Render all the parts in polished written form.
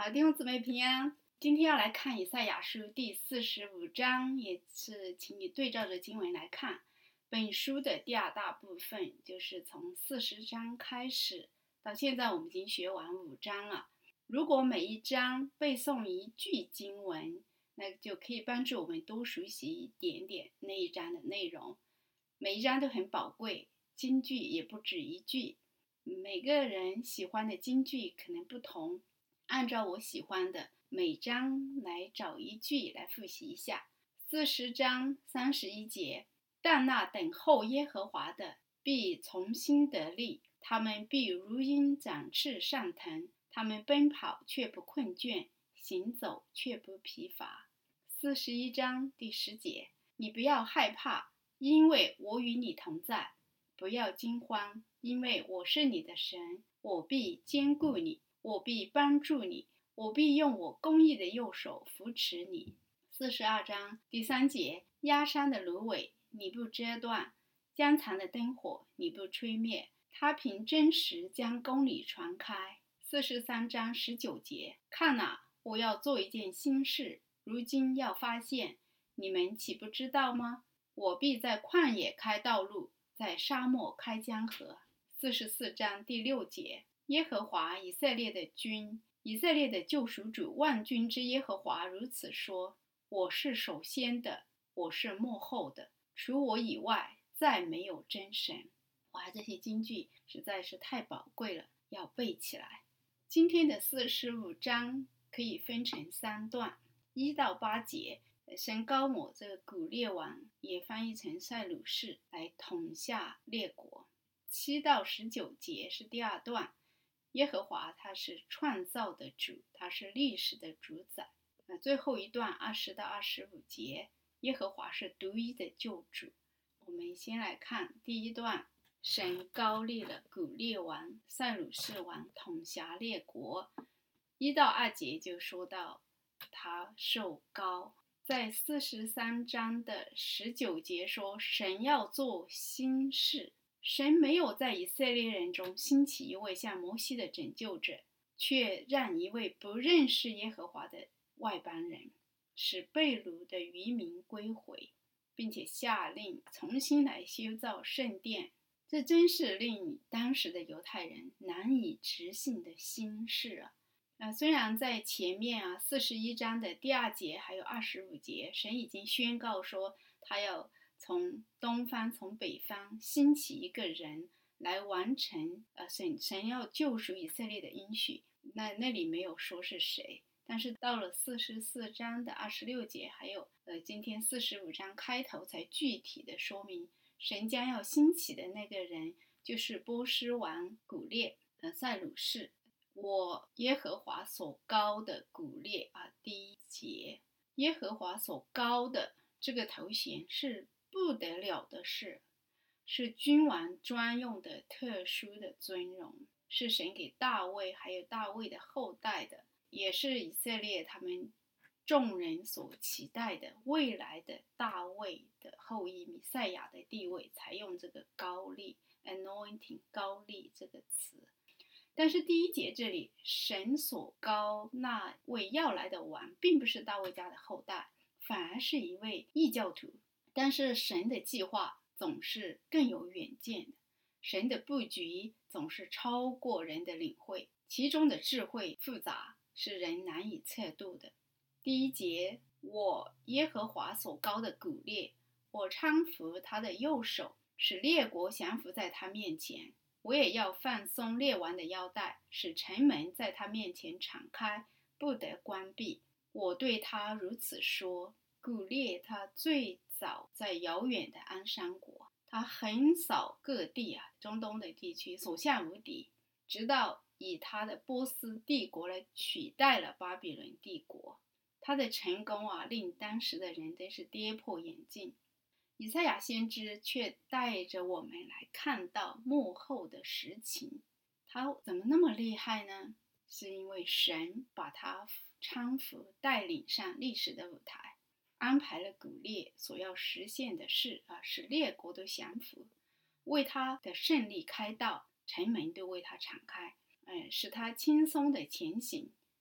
弟兄姊妹平安。今天要来看以赛亚书第45章，也是请你对照着经文来看。本书的第二大部分就是从40章开始，到现在我们已经学完5章了。如果每一章背诵一句经文，那就可以帮助我们多熟悉一点点那一章的内容。每一章都很宝贵，金句也不止一句。每个人喜欢的金句可能不同，按照我喜欢的每章来找一句来复习一下。40章31节，但那等候耶和华的必从心得力，他们必如鹰展翅上腾，他们奔跑却不困倦，行走却不疲乏。41章第10节，你不要害怕，因为我与你同在，不要惊慌，因为我是你的神，我必坚固你，我必帮助你，我必用我公义的右手扶持你。42章第3节，压山的芦苇你不折断，江藏的灯火你不吹灭，他凭真实将公理传开。43章19节，看哪，我要做一件新事，如今要发现，你们岂不知道吗？我必在旷野开道路，在沙漠开江河。44章第6节，耶和华以色列的君，以色列的救赎主，万军之耶和华如此说：我是首先的，我是末后的，除我以外再没有真神。哇，这些金句实在是太宝贵了，要背起来。今天的45章可以分成3段，1到8节，神高抹这个古列王，也翻译成塞鲁士，来统下列国。7到19节是第2段，耶和华他是创造的主，他是历史的主宰。最后一段20到25节，耶和华是独一的救主。我们先来看第1段，神高立了古列王塞鲁士王，统辖列国。1到2节就说到他受高。在43章的19节说，神要做新事。神没有在以色列人中兴起一位像摩西的拯救者，却让一位不认识耶和华的外邦人，使被掳的渔民归回，并且下令重新来修造圣殿。这真是令当时的犹太人难以置信的新事啊！虽然在前面41章的第2节还有25节，神已经宣告说他要从东方从北方兴起一个人来完成神要救赎以色列的应许，那里没有说是谁。但是到了44章的26节，还有今天45章开头才具体的说明，神将要兴起的那个人就是波斯王古列塞鲁士，我耶和华所膏的古列第1节，耶和华所膏的这个头衔是不得了的事，是君王专用的特殊的尊荣，是神给大卫还有大卫的后代的，也是以色列他们众人所期待的未来的大卫的后裔弥赛亚的地位，才用这个膏立 anointing 膏立这个词。但是第1节这里，神所膏那位要来的王并不是大卫家的后代，反而是一位异教徒。但是神的计划总是更有远见的，神的布局总是超过人的领会，其中的智慧复杂，是人难以测度的。第1节，我耶和华所膏的古列，我搀扶他的右手，使列国降服在他面前。我也要放松列王的腰带，使城门在他面前敞开，不得关闭。我对他如此说。古列他最早在遥远的安山国，他横扫各地中东的地区，所向无敌，直到以他的波斯帝国来取代了巴比伦帝国。他的成功令当时的人真是跌破眼镜。以赛亚先知却带着我们来看到幕后的实情。他怎么那么厉害呢？是因为神把他搀扶带领上历史的舞台，安排了古列所要实现的事使列国都降服，为他的胜利开道，城门都为他敞开，使他轻松的前行，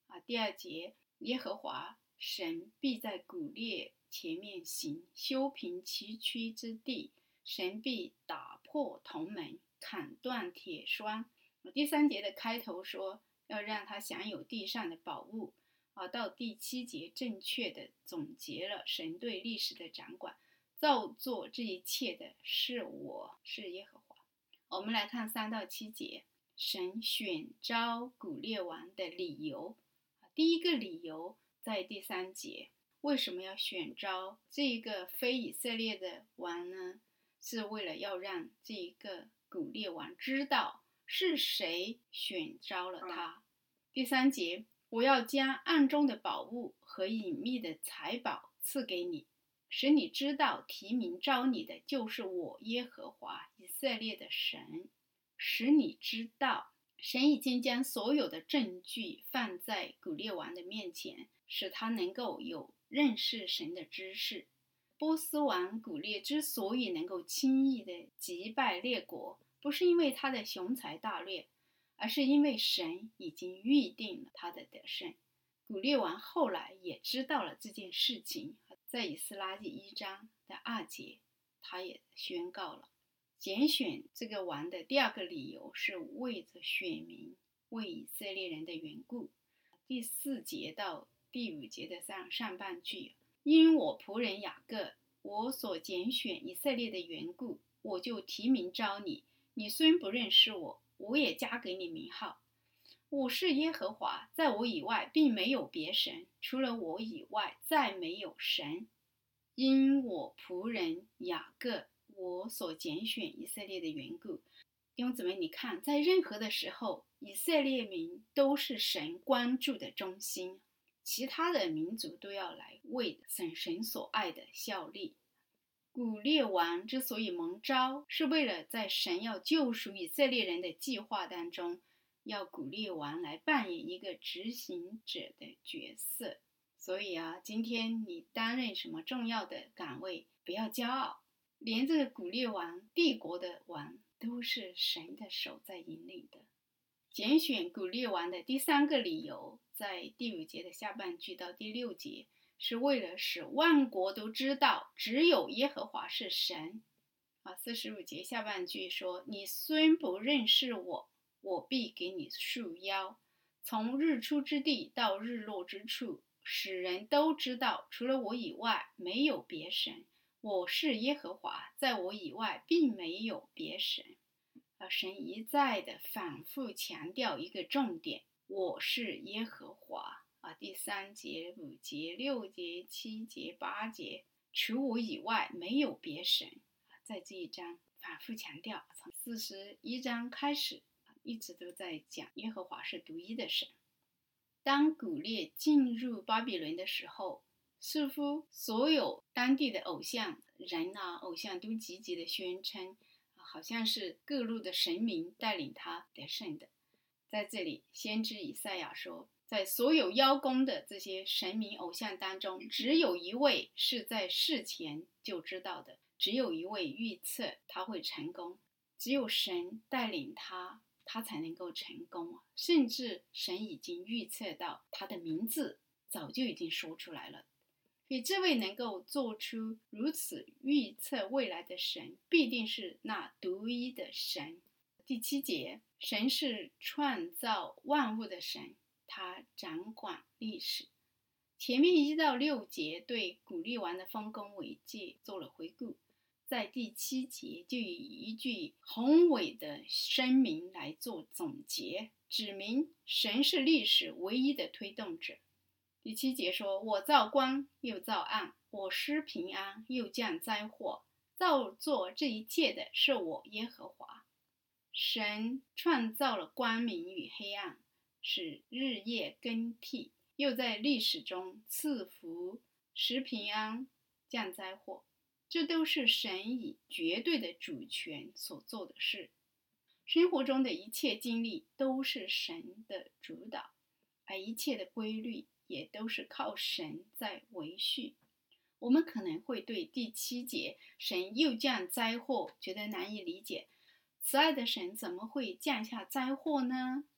第2节，耶和华神必在古列前面行，修平崎岖之地，神必打破铜门，砍断铁栓。第3节的开头说要让他享有地上的宝物，到第7节正确的总结了神对历史的掌管，造作这一切的是我，是耶和华。我们来看3到7节，神选召古列王的理由。第一个理由在第3节，为什么要选召这个非以色列的王呢？是为了要让这个古列王知道是谁选召了他。第3节，我要将暗中的宝物和隐秘的财宝赐给你，使你知道提名召你的就是我耶和华以色列的神。使你知道，神已经将所有的证据放在古列王的面前，使他能够有认识神的知识。波斯王古列之所以能够轻易地击败列国，不是因为他的雄才大略，而是因为神已经预定了他的得胜。古列王后来也知道了这件事情，在以斯拉记1章的2节，他也宣告了。拣选这个王的第2个理由是为着选民，为以色列人的缘故。第4节到第5节的上半句，因我仆人雅各，我所拣选以色列的缘故，我就提名召你。你虽不认识我，我也加给你名号。我是耶和华，在我以外并没有别神，除了我以外再没有神。因我仆人雅各，我所拣选以色列的缘故。弟兄姊妹，你看，在任何的时候，以色列民都是神关注的中心，其他的民族都要来为神所爱的效力。古列王之所以蒙召，是为了在神要救赎以色列人的计划当中，要古列王来扮演一个执行者的角色。所以今天你担任什么重要的岗位，不要骄傲，连这个古列王帝国的王都是神的手在引领的。拣选古列王的第3个理由，在第5节的下半句到第6节，是为了使万国都知道只有耶和华是神。45节下半句说，你虽不认识我，我必给你束腰，从日出之地到日落之处，使人都知道除了我以外没有别神，我是耶和华，在我以外并没有别神。神一再的反复强调一个重点，我是耶和华。第3节、5节、6节、7节、8节，除我以外没有别神。在这一章反复强调，从41章开始，一直都在讲耶和华是独一的神。当古列进入巴比伦的时候，似乎所有当地的偶像都积极的宣称，好像是各路的神明带领他得胜的。在这里，先知以赛亚说，在所有邀功的这些神明偶像当中，只有一位是在事前就知道的，只有一位预测他会成功，只有神带领他才能够成功。甚至神已经预测到他的名字早就已经说出来了。所以这位能够做出如此预测未来的神，必定是那独一的神。第7节，神是创造万物的神，他掌管历史。前面1到6节对古列王的丰功伟绩做了回顾，在第7节就以一句宏伟的声明来做总结，指明神是历史唯一的推动者。第7节说，我造光又造暗，我施平安又降灾祸，造作这一切的是我耶和华。神创造了光明与黑暗，使日夜更替，又在历史中赐福、施平安、降灾祸，这都是神以绝对的主权所做的事。生活中的一切经历都是神的主导，而一切的规律也都是靠神在维续。我们可能会对第7节神又降灾祸觉得难以理解，慈爱的神怎么会降下灾祸呢？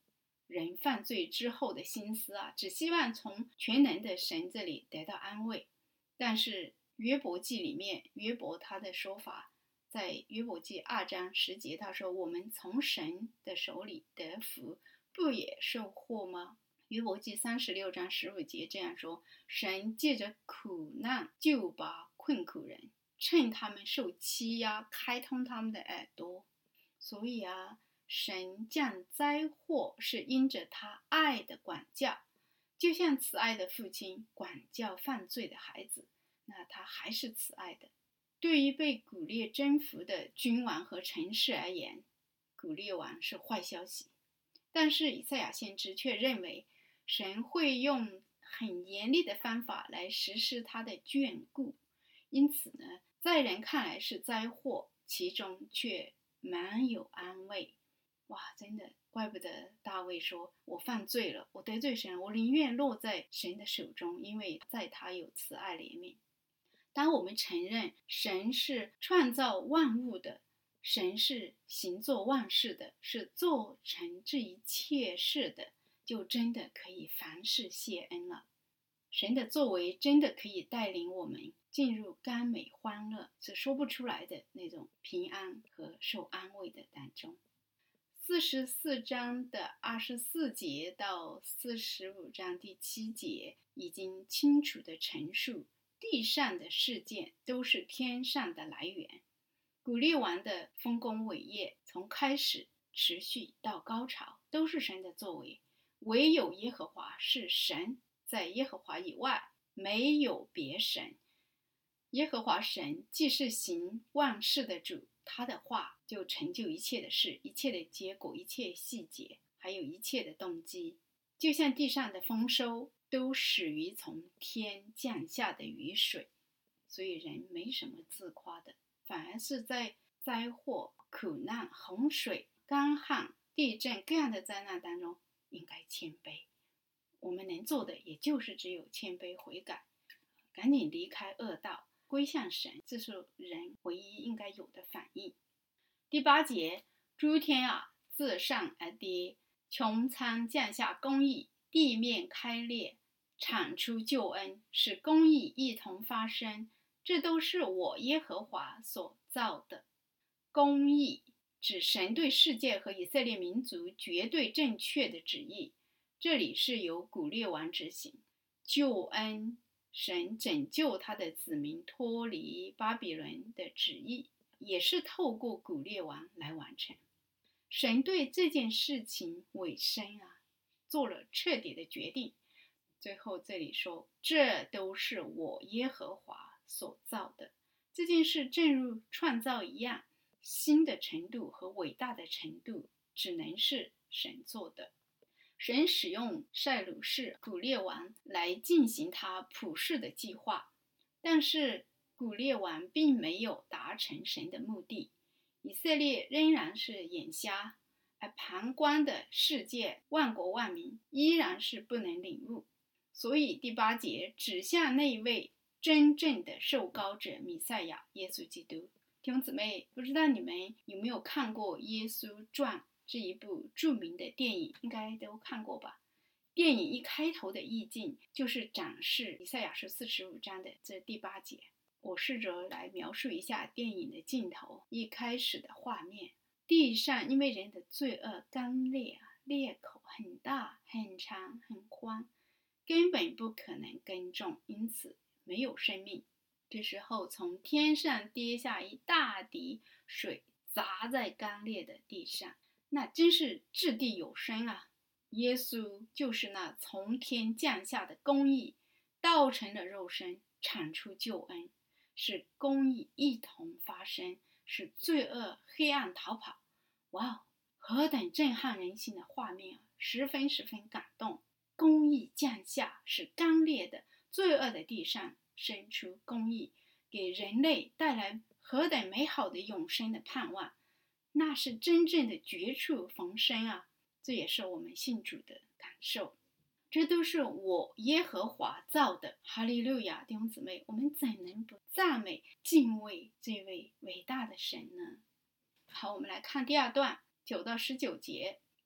人犯罪之后的心思啊，只希望从全能的神这里得到安慰。但是约伯记里面，约伯他的说法，在约伯记2章10节，他说：“我们从神的手里得福，不也受祸吗？”约伯记36章15节这样说：“神借着苦难救拔困苦人，趁他们受欺压，开通他们的耳朵。”所以啊，神降灾祸是因着他爱的管教，就像慈爱的父亲管教犯罪的孩子，那他还是慈爱的。对于被古列征服的君王和城市而言，古列王是坏消息。但是以赛亚先知却认为，神会用很严厉的方法来实施他的眷顾，因此呢，在人看来是灾祸，其中却蛮有安慰。哇，真的，怪不得大卫说：“我犯罪了，我得罪神，我宁愿落在神的手中，因为在他有慈爱怜悯。”当我们承认神是创造万物的，神是行作万事的，是做成这一切事的，就真的可以凡事谢恩了。神的作为真的可以带领我们进入甘美欢乐，是说不出来的那种平安和受安慰的当中。44章的24节到45章第7节已经清楚地陈述，地上的事件都是天上的来源。古列王的丰功伟业从开始持续到高潮都是神的作为，唯有耶和华是神，在耶和华以外没有别神。耶和华神既是行万事的主，他的话就成就一切的事，一切的结果，一切细节，还有一切的动机。就像地上的丰收都始于从天降下的雨水，所以人没什么自夸的，反而是在灾祸、苦难、洪水、干旱、地震各样的灾难当中应该谦卑。我们能做的也就是只有谦卑悔改，赶紧离开恶道，归向神，这是人唯一应该有的反应。第8节，诸天啊，自上而跌，穹苍降下公义，地面开裂，产出救恩，使公义一同发生，这都是我耶和华所造的。公义指神对世界和以色列民族绝对正确的旨意，这里是由古列王执行。救恩，神拯救他的子民脱离巴比伦的旨意，也是透过古列王来完成。神对这件事情尾声啊，做了彻底的决定。最后这里说，这都是我耶和华所造的。这件事正如创造一样，新的程度和伟大的程度只能是神做的。神使用塞鲁士古列王来进行他普世的计划，但是古列王并没有达成神的目的，以色列仍然是眼瞎，而旁观的世界万国万民依然是不能领悟。所以第8节指向那位真正的受膏者弥赛亚耶稣基督。弟兄姊妹，不知道你们有没有看过《耶稣传》这一部著名的电影，应该都看过吧。电影一开头的意境就是展示以赛亚书45章的这第8节。我试着来描述一下电影的镜头一开始的画面。地上因为人的罪恶干裂，裂口很大很长很宽，根本不可能耕种，因此没有生命。这时候从天上跌下一大滴水，砸在干裂的地上，那真是掷地有声啊！耶稣就是那从天降下的公义，道成了肉身，产出救恩，使公义一同发生，使罪恶黑暗逃跑。哇，何等震撼人心的画面啊！十分感动。公义降下，使干裂的罪恶的地上生出公义，给人类带来何等美好的永生的盼望，那是真正的绝处逢生啊！这也是我们信主的感受。这都是我耶和华造的，哈利路亚！弟兄姊妹，我们怎能不赞美敬畏这位伟大的神呢？好，我们来看第2段9到19节。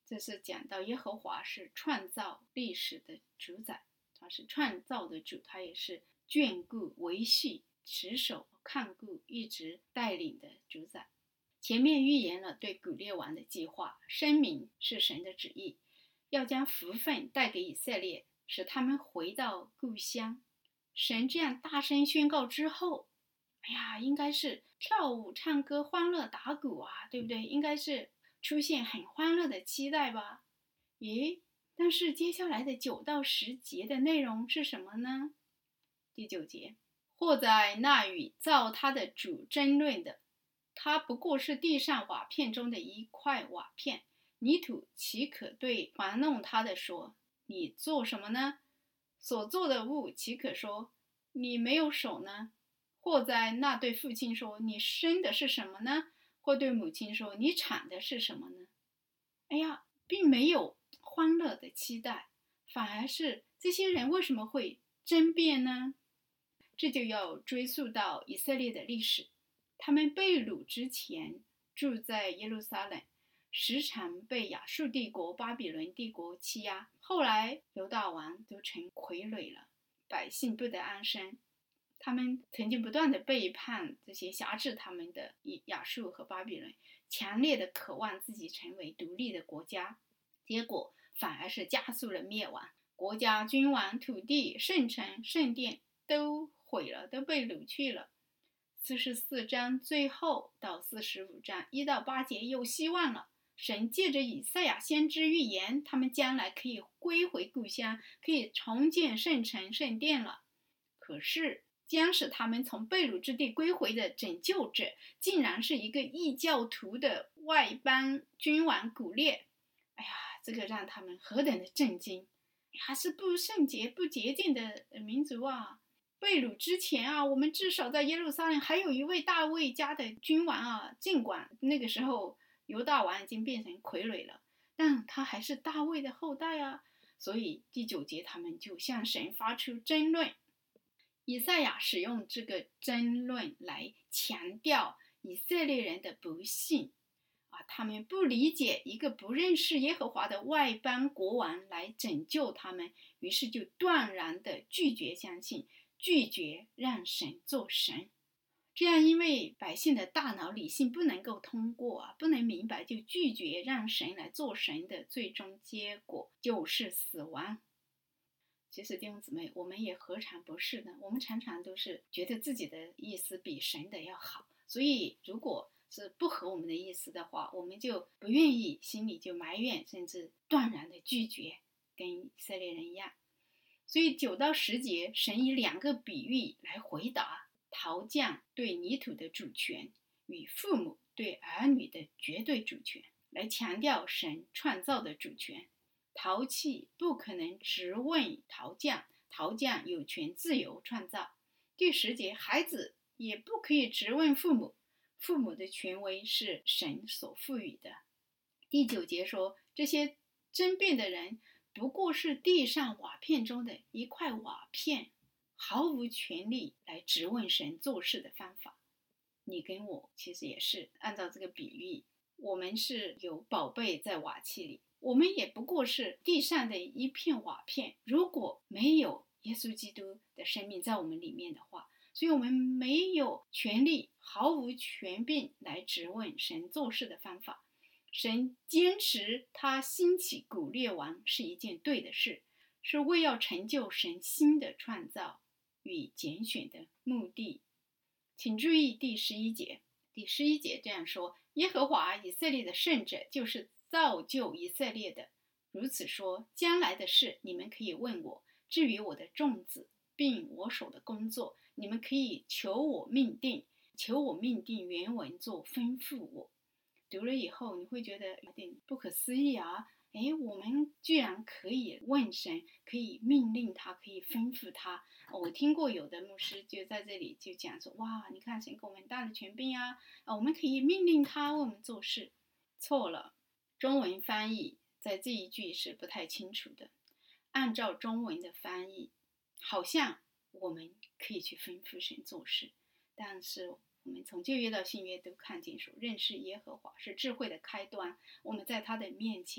这是讲到耶和华是创造历史的主宰，他是创造的主，他也是眷顾维系持守看顾一直带领的主宰。前面预言了对古列王的计划，声明是神的旨意，要将福分带给以色列，使他们回到故乡。神这样大声宣告之后，应该是跳舞唱歌欢乐打鼓啊，对不对？应该是出现很欢乐的期待吧。但是接下来的9到10节的内容是什么呢？第9节，或在那与造他的主争论的，他不过是地上瓦片中的一块瓦片，泥土岂可对玩弄他的说，你做什么呢？所做的物岂可说，你没有手呢？或在那对父亲说，你生的是什么呢？或对母亲说，你产的是什么呢？并没有欢乐的期待，反而是这些人为什么会争辩呢？这就要追溯到以色列的历史。他们被掳之前住在耶路撒冷，时常被亚述帝国、巴比伦帝国欺压，后来犹大王都成傀儡了，百姓不得安生。他们曾经不断的背叛这些辖制他们的亚述和巴比伦，强烈的渴望自己成为独立的国家，结果反而是加速了灭亡，国家、君王、土地、圣城、圣殿都毁了，都被掳去了。44章最后到45章1到8节有希望了，神借着以赛亚先知预言，他们将来可以归回故乡，可以重建圣城、圣殿了。可是将使他们从被掳之地归回的拯救者，竟然是一个异教徒的外邦君王古列。这个让他们何等的震惊！还是不圣洁、不洁净的民族啊！被掳之前啊，我们至少在耶路撒冷还有一位大卫家的君王啊，尽管那个时候犹大王已经变成傀儡了，但他还是大卫的后代啊。所以第9节他们就向神发出争论。以赛亚使用这个争论来强调以色列人的不信他们不理解一个不认识耶和华的外邦国王来拯救他们，于是就断然的拒绝相信，拒绝让神做神。这样因为百姓的大脑理性不能够通过不能明白，就拒绝让神来做神的最终结果就是死亡。其实弟兄姊妹，我们也何尝不是呢？我们常常都是觉得自己的意思比神的要好，所以如果是不合我们的意思的话，我们就不愿意，心里就埋怨，甚至断然的拒绝，跟以色列人一样。所以9到10节，神以2个比喻来回答陶匠对泥土的主权与父母对儿女的绝对主权，来强调神创造的主权。陶器不可能质问陶匠，陶匠有权自由创造。第10节，孩子也不可以质问父母，父母的权威是神所赋予的。第9节说，这些争辩的人不过是地上瓦片中的一块瓦片，毫无权利来质问神做事的方法。你跟我其实也是按照这个比喻，我们是有宝贝在瓦器里，我们也不过是地上的一片瓦片，如果没有耶稣基督的生命在我们里面的话，所以我们没有权利，毫无权柄来质问神做事的方法。神坚持他兴起古列王是一件对的事，是为要成就神新的创造与拣选的目的。请注意第11节，第11节这样说，耶和华以色列的圣者就是造就以色列的，如此说，将来的事你们可以问我，至于我的众子并我手的工作，你们可以求我命定，求我命定原文做吩咐我。读了以后你会觉得有点不可思议啊！我们居然可以问神，可以命令他，可以吩咐他。我听过有的牧师就在这里就讲说，哇，你看神给我们很大的权柄我们可以命令他为我们做事。错了，中文翻译在这一句是不太清楚的。按照中文的翻译，好像我们可以去吩咐神做事，但是我们从旧约到新约都看见说，认识耶和华是智慧的开端，我们在他的面前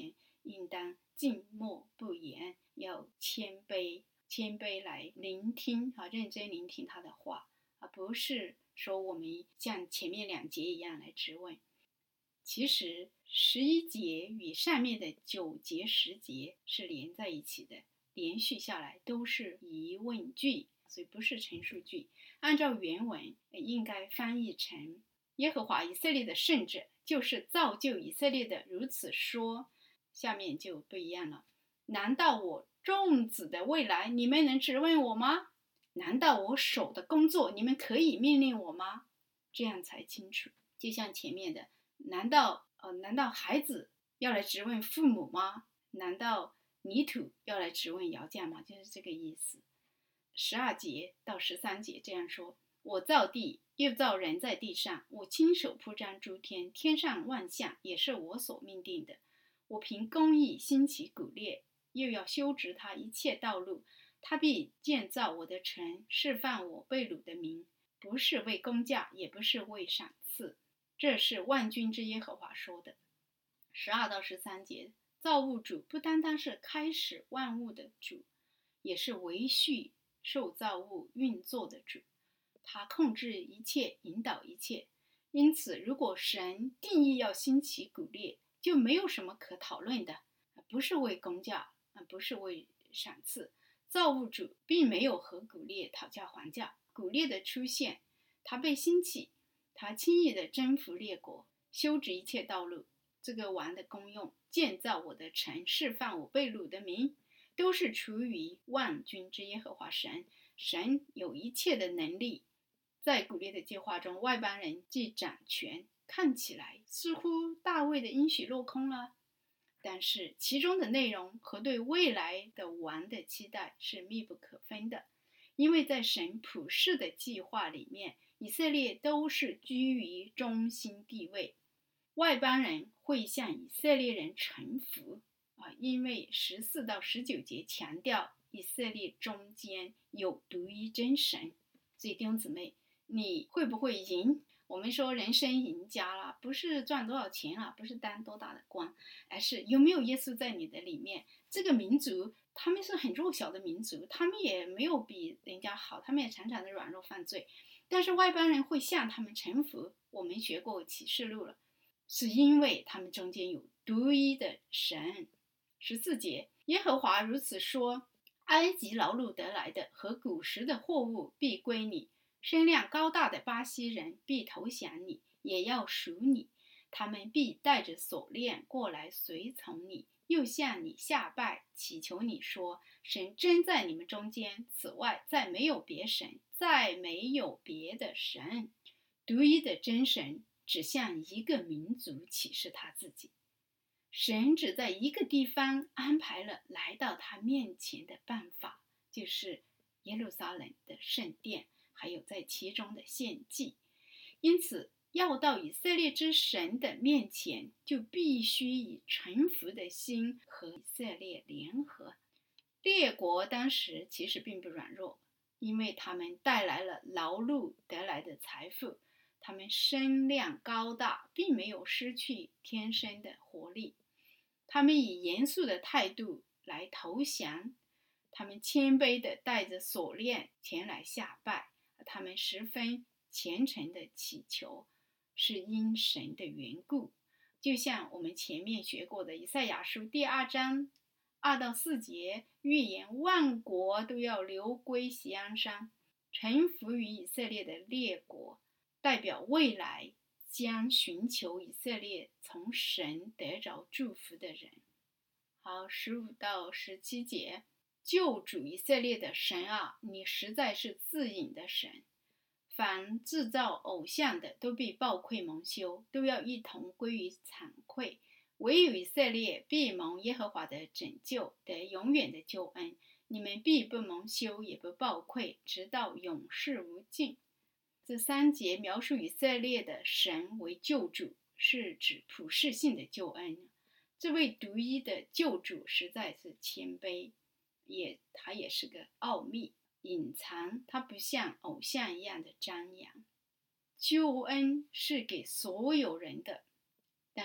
应当静默不言，要谦卑来聆听认真聆听他的话，而不是说我们像前面2节一样来质问。其实11节与上面的9节10节是连在一起的，连续下来都是疑问句，所以不是陈述句。按照原文应该翻译成耶和华以色列的圣者就是造就以色列的如此说。下面就不一样了，难道我众子的未来你们能质问我吗？难道我手的工作你们可以命令我吗？这样才清楚。就像前面的，难道孩子要来质问父母吗？难道泥土要来质问窑匠吗？就是这个意思。12节到13节这样说，我造地又造人在地上，我亲手铺张诸天，天上万象也是我所命定的。我凭公义兴起古列，又要修直他一切道路，他必建造我的城，释放我被掳的民，不是为工价，也不是为赏赐。这是万军之耶和华说的。12到13节，造物主不单单是开始万物的主，也是维续受造物运作的主，他控制一切，引导一切。因此如果神定义要兴起古列，就没有什么可讨论的，不是为工价，不是为赏赐。造物主并没有和古列讨价还价，古列的出现，他被兴起，他轻易地征服列国，修直一切道路，这个王的功用，建造我的城，释放我被掳的民，都是出于万军之耶和华神。神有一切的能力。在古列的计划中，外邦人既掌权，看起来似乎大卫的应许落空了，但是其中的内容和对未来的王的期待是密不可分的。因为在神普世的计划里面，以色列都是居于中心地位，外邦人会向以色列人臣服因为14到19节强调以色列中间有独一真神。所以弟兄姊妹，你会不会赢？我们说人生赢家啦，不是赚多少钱啦，不是当多大的官，而是有没有耶稣在你的里面。这个民族他们是很弱小的民族，他们也没有比人家好，他们也常常的软弱犯罪，但是外邦人会向他们臣服。我们学过启示录了，是因为他们中间有独一的神。14节，耶和华如此说，埃及劳碌得来的和古时的货物必归你，身量高大的巴西人必投降你，也要属你，他们必带着锁链过来随从你，又向你下拜，祈求你说，神真在你们中间，此外再没有别神，再没有别的神。独一的真神只向一个民族启示他自己，神只在一个地方安排了来到他面前的办法，就是耶路撒冷的圣殿，还有在其中的献祭。因此要到以色列之神的面前，就必须以臣服的心和以色列联合。列国当时其实并不软弱，因为他们带来了劳碌得来的财富，他们身量高大，并没有失去天生的活力。他们以严肃的态度来投降，他们谦卑地带着锁链前来下拜，他们十分虔诚地祈求，是因神的缘故。就像我们前面学过的以赛亚书第2章2到4节，预言万国都要流归锡安山，臣服于以色列的列国，代表未来将寻求以色列从神得着祝福的人。好，15到17节，救主以色列的神啊，你实在是自隐的神，凡制造偶像的都必暴愧蒙羞，都要一同归于惭愧，唯有以色列必蒙耶和华的拯救，得永远的救恩，你们必不蒙羞也不暴愧，直到永世无尽。这3节描述以色列的神为救主，是指普世性的救恩。这位独一的救主实在是谦卑，他也是个奥秘，隐藏，他不像偶像一样的张扬。救恩是给所有人的，但是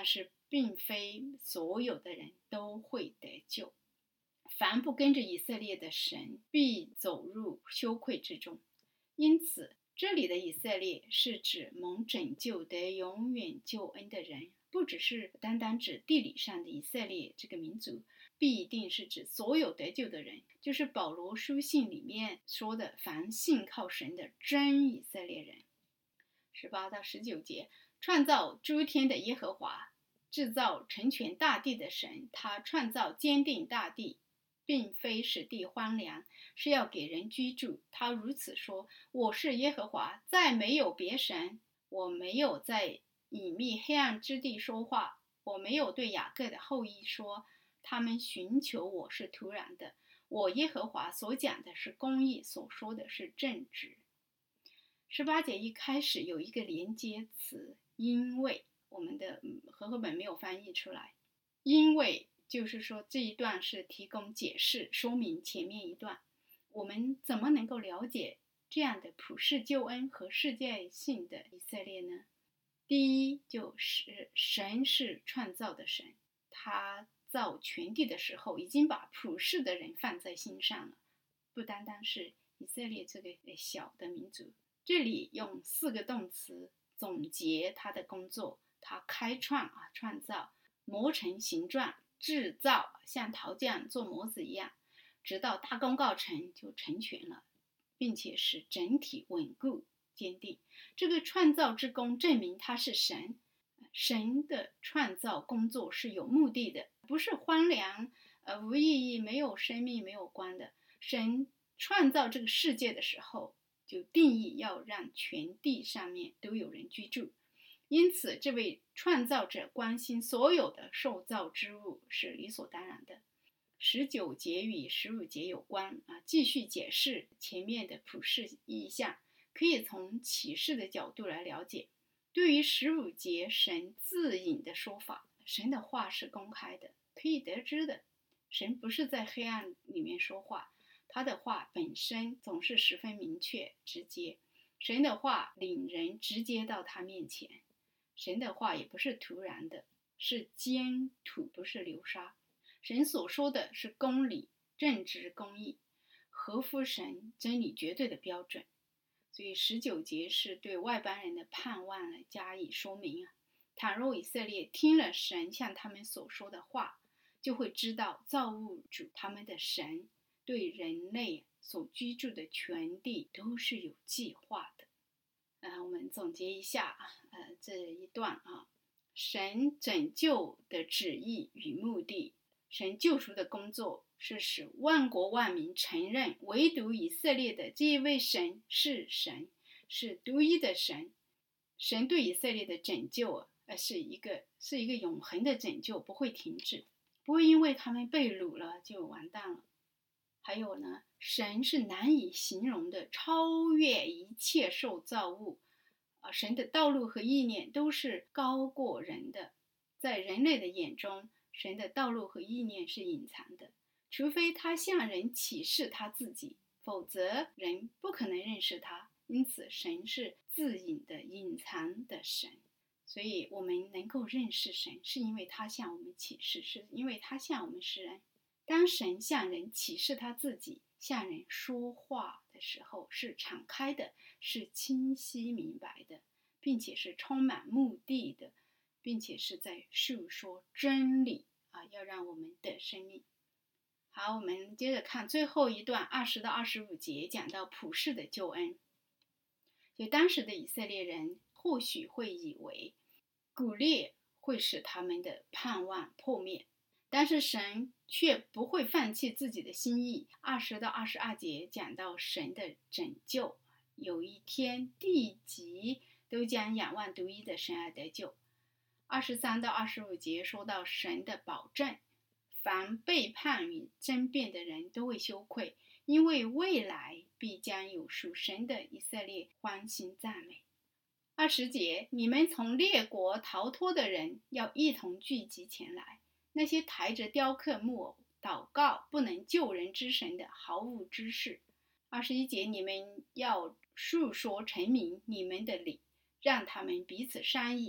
并非所有的人都会得救。凡不跟着以色列的神，必走入羞愧之中。因此，这里的以色列是指蒙拯救得永远救恩的人，不只是单单指地理上的以色列这个民族，必定是指所有得救的人，就是保罗书信里面说的凡信靠神的真以色列人。18到19节，创造诸天的耶和华，制造成全大地的神，他创造坚定大地，并非使地荒凉，是要给人居住。他如此说：我是耶和华，再没有别神。我没有在隐秘黑暗之地说话，我没有对雅各的后裔说，他们寻求我是突然的。我耶和华所讲的是公义，所说的是正直。18节一开始有一个连接词，因为，我们的和合本没有翻译出来。因为就是说这一段是提供解释说明前面一段。我们怎么能够了解这样的普世救恩和世界性的以色列呢？第一，就是神是创造的神，他造全地的时候已经把普世的人放在心上了，不单单是以色列这个小的民族。这里用4个动词总结他的工作，他开创创造，磨成形状，制造，像陶匠做模子一样，直到大功告成就成全了，并且使整体稳固坚定。这个创造之功证明他是神，神的创造工作是有目的的，不是荒凉无意义、没有生命、没有光的。神创造这个世界的时候，就定义要让全地上面都有人居住，因此这位创造者关心所有的受造之物是理所当然的。19节与15节有关继续解释前面的普世意象，可以从启示的角度来了解。对于15节神自隐的说法，神的话是公开的，可以得知的。神不是在黑暗里面说话，他的话本身总是十分明确直接，神的话领人直接到他面前。神的话也不是突然的，是坚土，不是流沙。神所说的是公理、正直、公义，合乎神真理绝对的标准。所以19节是对外邦人的盼望来加以说明倘若以色列听了神向他们所说的话，就会知道造物主他们的神对人类所居住的全地都是有计划的。我们总结一下这一段神拯救的旨意与目的。神救赎的工作是使万国万民承认唯独以色列的这一位神是神，是独一的神。神对以色列的拯救是一个永恒的拯救，不会停止，不会因为他们被掳了就完蛋了。还有呢，神是难以形容的，超越一切受造物神的道路和意念都是高过人的。在人类的眼中，神的道路和意念是隐藏的，除非他向人启示他自己，否则人不可能认识他。因此神是自隐的、隐藏的神。所以我们能够认识神，是因为他向我们启示，是因为他向我们施恩。当神向人启示他自己，向人说话的时候，是敞开的，是清晰明白的，并且是充满目的的，并且是在述说真理要让我们得生命。好，我们接着看最后一段20到25节，讲到普世的救恩。就当时的以色列人或许会以为古列会使他们的盼望破灭，但是神却不会放弃自己的心意。20到22节讲到神的拯救，有一天地极都将仰望独一的神而得救。23到25节说到神的保证，凡背叛与争辩的人都会羞愧，因为未来必将有属神的以色列欢欣赞美。20节，你们从列国逃脱的人要一同聚集前来，那些抬着雕刻木偶祷告不能救人之神的毫无知识。21节，你们要述说陈明你们的理，让他们彼此商议，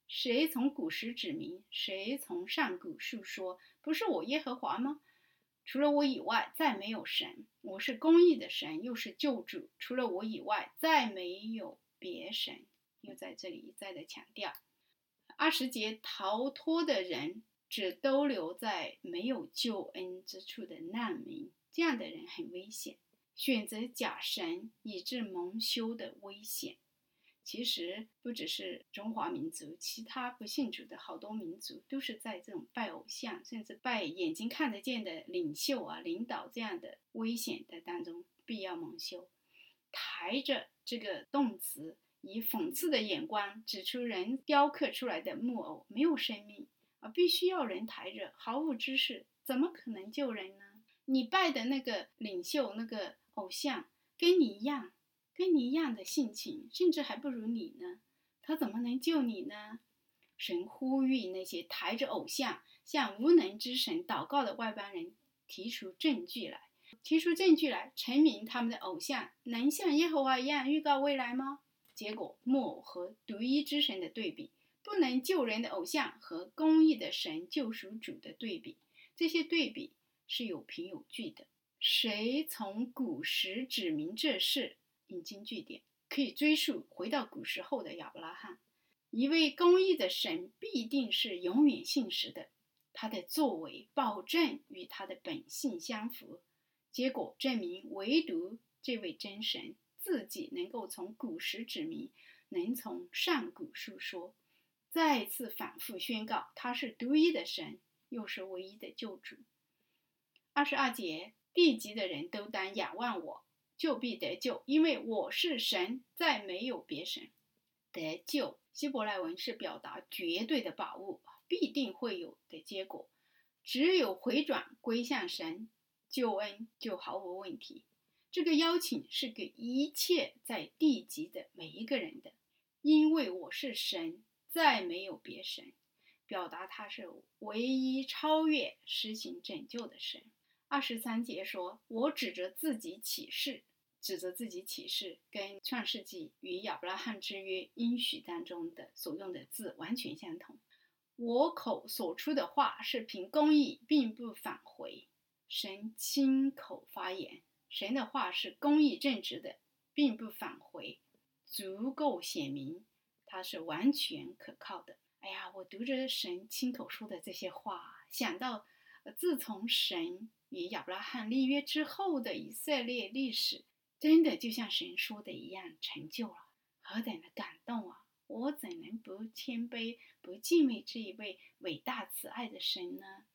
谁从古时指明？谁从上古述说？不是我耶和华吗？除了我以外，再没有神。我是公义的神，又是救主。除了我以外，再没有别神。又在这里一再的强调。20节，逃脱的人只逗留在没有救恩之处的难民，这样的人很危险。选择假神以致蒙羞的危险。其实不只是中华民族，其他不信主的好多民族都是在这种拜偶像，甚至拜眼睛看得见的领袖啊、领导这样的危险的当中必要蒙羞。抬着这个动词，以讽刺的眼光指出人雕刻出来的木偶没有生命啊，必须要人抬着，毫无知识，怎么可能救人呢？你拜的那个领袖、那个偶像跟你一样的性情，甚至还不如你呢，他怎么能救你呢？神呼吁那些抬着偶像向无能之神祷告的外邦人提出证据来，陈明他们的偶像能像耶和华一样预告未来吗？结果木偶和独一之神的对比，不能救人的偶像和公义的神救赎主的对比，这些对比是有凭有据的。谁从古时指明这事？引经据典，可以追溯回到古时候的亚伯拉罕。一位公义的神必定是永远信实的，他的作为保证与他的本性相符。结果证明，唯独这位真神自己能够从古时指明，能从上古述说，再次反复宣告他是独一的神，又是唯一的救主。22节，地极的人都当仰望我，就必得救，因为我是神，再没有别神。得救，希伯来文是表达绝对的把握，必定会有的结果。只有回转归向神，救恩就毫无问题。这个邀请是给一切在地极的每一个人的，因为我是神，再没有别神，表达他是唯一超越施行拯救的神。23节说，我指着自己起誓，跟创世纪与亚伯拉罕之约应许当中的所用的字完全相同。我口所出的话是凭公义，并不返回。神亲口发言，神的话是公义正直的，并不返回，足够显明它是完全可靠的。哎呀，我读着神亲口说的这些话，想到自从神与亚伯拉罕立约之后的以色列历史，真的就像神说的一样成就了，何等的感动啊！我怎能不谦卑、不敬畏这一位伟大慈爱的神呢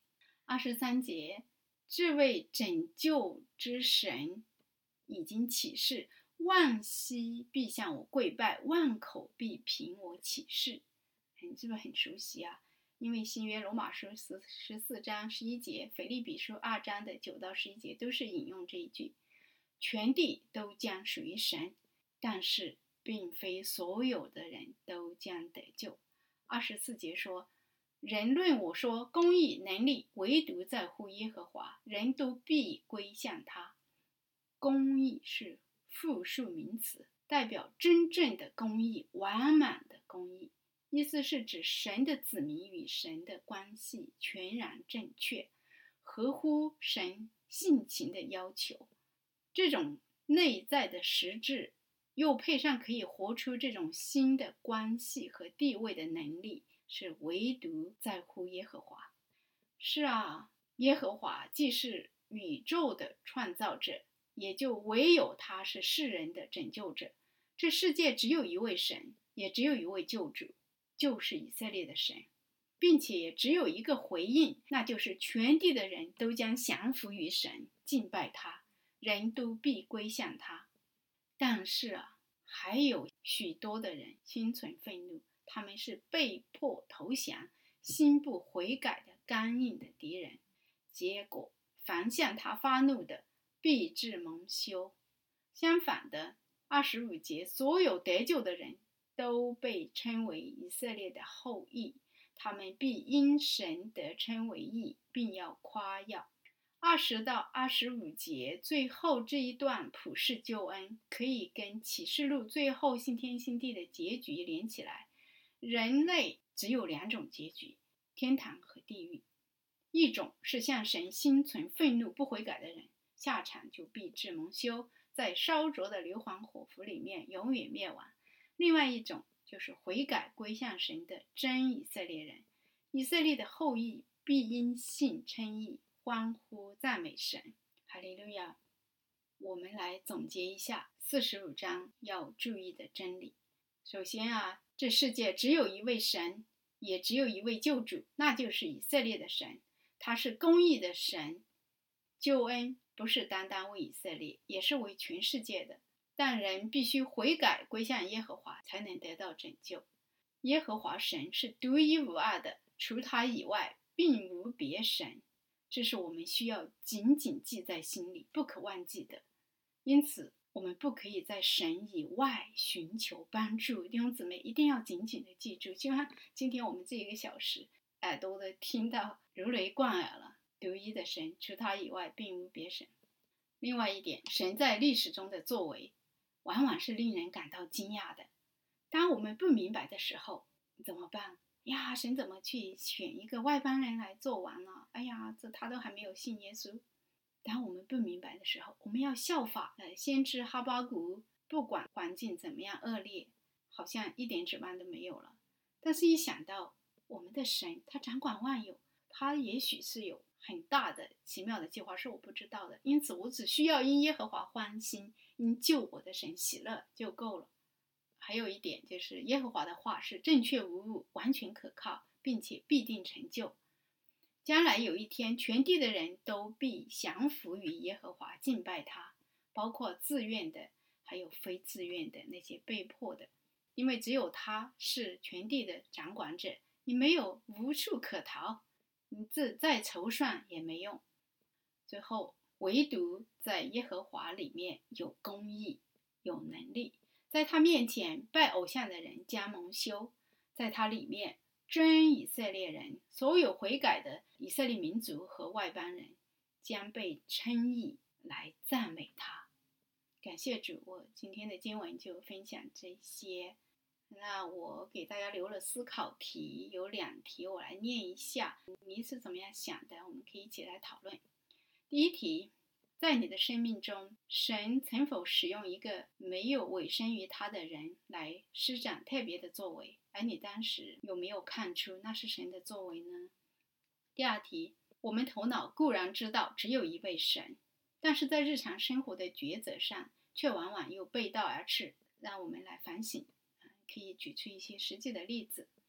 ？23节，这位拯救之神已经起誓，万膝必向我跪拜，万口必凭我起誓。是不是很熟悉啊？因为新约罗马书14章11节，腓立比书2章的9到11节都是引用这一句，全地都将属于神，但是并非所有的人都将得救。24节说，人论我说公义能力，唯独在乎耶和华，人都必归向他。公义是复数名词，代表真正的公义，完满的公义，意思是指神的子民与神的关系全然正确，合乎神性情的要求。这种内在的实质又配上可以活出这种新的关系和地位的能力，是唯独在乎耶和华。是啊，耶和华既是宇宙的创造者，也就唯有他是世人的拯救者。这世界只有一位神，也只有一位救主，就是以色列的神，并且也只有一个回应，那就是全地的人都将降服于神，敬拜他，人都必归向他。但是啊，还有许多的人心存愤怒，他们是被迫投降、心不悔改的刚硬的敌人。结果，凡向他发怒的，必致蒙羞。相反的，25节，所有得救的人都被称为以色列的后裔，他们必因神得称为义，并要夸耀。20到25节最后这一段普世救恩，可以跟启示录最后信天信地的结局连起来。人类只有2种结局，天堂和地狱。一种是向神心存愤怒不悔改的人，下场就必致蒙羞，在烧灼的硫磺火湖里面永远灭亡。另外一种就是悔改归向神的真以色列人，以色列的后裔必因信称义，欢呼赞美神。哈利路亚！我们来总结一下45章要注意的真理。首先这世界只有一位神，也只有一位救主，那就是以色列的神。他是公义的神，救恩不是单单为以色列，也是为全世界的。但人必须悔改归向耶和华，才能得到拯救。耶和华神是独一无二的，除他以外并无别神，这是我们需要紧紧记在心里，不可忘记的。因此我们不可以在神以外寻求帮助。弟兄姊妹一定要紧紧的记住，就像今天我们这1个小时耳朵都听到如雷贯耳了，独一的神，除他以外并无别神。另外一点，神在历史中的作为往往是令人感到惊讶的。当我们不明白的时候怎么办呀？神怎么去选一个外邦人来做王呢？哎呀，他都还没有信耶稣。当我们不明白的时候，我们要效法先知哈巴谷，不管环境怎么样恶劣，好像一点指望都没有了，但是一想到我们的神，他掌管万有，他也许是有很大的奇妙的计划是我不知道的，因此我只需要因耶和华欢心，因救我的神喜乐就够了。还有一点就是耶和华的话是正确无误，完全可靠，并且必定成就。将来有一天，全地的人都必降服于耶和华，敬拜他，包括自愿的还有非自愿的，那些被迫的，因为只有他是全地的掌管者，你无处可逃，你再筹算也没用。最后唯独在耶和华里面有公义，有能力，在他面前拜偶像的人将蒙羞，在他里面真以色列人，所有悔改的以色列民族和外邦人将被称义来赞美他。感谢主，我今天的经文就分享这些。那我给大家留了思考题，有2题我来念一下，你是怎么样想的？我们可以一起来讨论。第一题，在你的生命中，神曾否使用一个没有委身于他的人来施展特别的作为，而你当时有没有看出那是神的作为呢？第二题，我们头脑固然知道只有一位神，但是在日常生活的抉择上却往往又背道而驰，让我们来反省，可以举出一些实际的例子。